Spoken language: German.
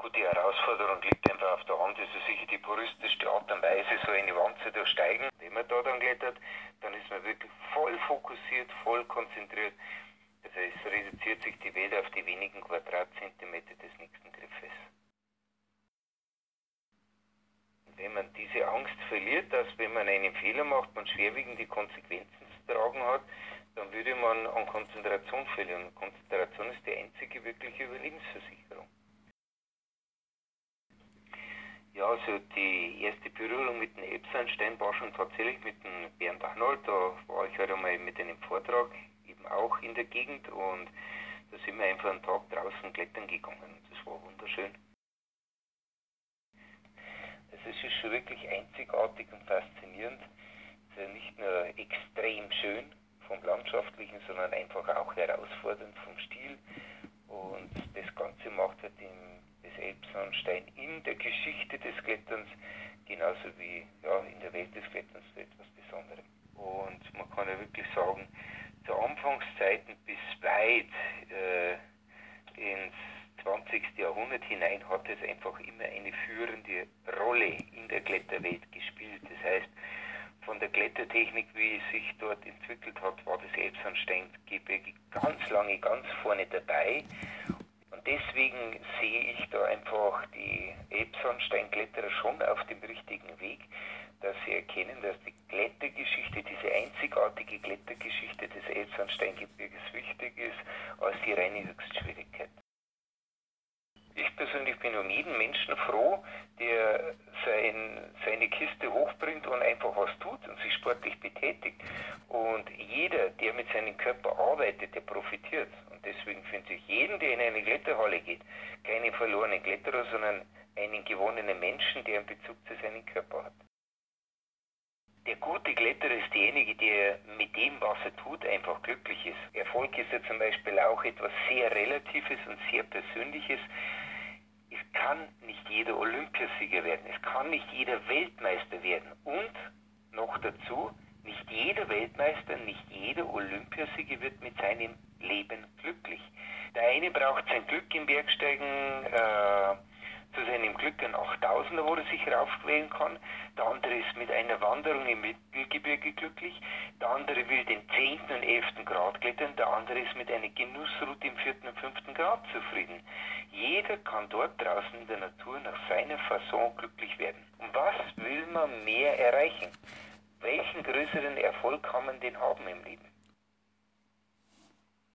Gut, die Herausforderung liegt einfach auf der Hand. Das ist sicher die puristischste Art und Weise, so eine Wand zu durchsteigen. Wenn man da dann klettert, dann ist man wirklich voll fokussiert, voll konzentriert. Das heißt, es reduziert sich die Welt auf die wenigen Quadratzentimeter des nächsten Griffes. Wenn man diese Angst verliert, dass wenn man einen Fehler macht, man schwerwiegende Konsequenzen zu tragen hat, dann würde man an Konzentration verlieren. Konzentration ist die einzige wirkliche Überlebensversicherung. Ja, also die erste Berührung mit dem Elbsandstein war schon tatsächlich mit dem Bernd Arnold. Da war ich halt einmal mit einem Vortrag eben auch in der Gegend und da sind wir einfach einen Tag draußen klettern gegangen. Das war wunderschön. Es ist schon wirklich einzigartig und faszinierend. Es ist ja nicht nur extrem schön vom Landschaftlichen, sondern einfach auch herausfordernd vom Stil. Und das Ganze macht halt das Elbsandstein in der Geschichte des Kletterns, genauso wie in der Welt des Kletterns, zu etwas Besonderem. Und man kann ja wirklich sagen, zu Anfangszeiten bis weit ins 20. Jahrhundert hinein hat es einfach immer eine führende Rolle in der Kletterwelt gespielt. Das heißt, von der Klettertechnik, wie es sich dort entwickelt hat, war das Elbsandsteingebirge ganz lange ganz vorne dabei. Und deswegen sehe ich da einfach die Elbsandsteinkletterer schon auf dem richtigen Weg, dass sie erkennen, dass die Klettergeschichte, diese einzigartige Klettergeschichte des Elbsandsteingebirges wichtig ist als die reine Höchstschwierigkeit. Ich persönlich bin um jeden Menschen froh, der seine Kiste hochbringt und einfach was tut und sich sportlich betätigt. Und jeder, der mit seinem Körper arbeitet, der profitiert. Und deswegen finde ich jeden, der in eine Kletterhalle geht, keinen verlorenen Kletterer, sondern einen gewonnenen Menschen, der einen Bezug zu seinem Körper hat. Der gute Kletterer ist derjenige, der mit dem, was er tut, einfach glücklich ist. Erfolg ist ja zum Beispiel auch etwas sehr Relatives und sehr Persönliches. Es kann nicht jeder Olympiasieger werden, es kann nicht jeder Weltmeister werden und noch dazu, nicht jeder Weltmeister, nicht jeder Olympiasieger wird mit seinem Leben glücklich. Der eine braucht sein Glück im Bergsteigen, zu seinem Glück ein 8000er, wo er sich raufquälen kann. Der andere ist mit einer Wanderung im Mittelgebirge glücklich. Der andere will den 10. und 11. Grad klettern. Der andere ist mit einer Genussroute im 4. und 5. Grad zufrieden. Jeder kann dort draußen in der Natur nach seiner Fasson glücklich werden. Und was will man mehr erreichen? Welchen größeren Erfolg kann man denn haben im Leben?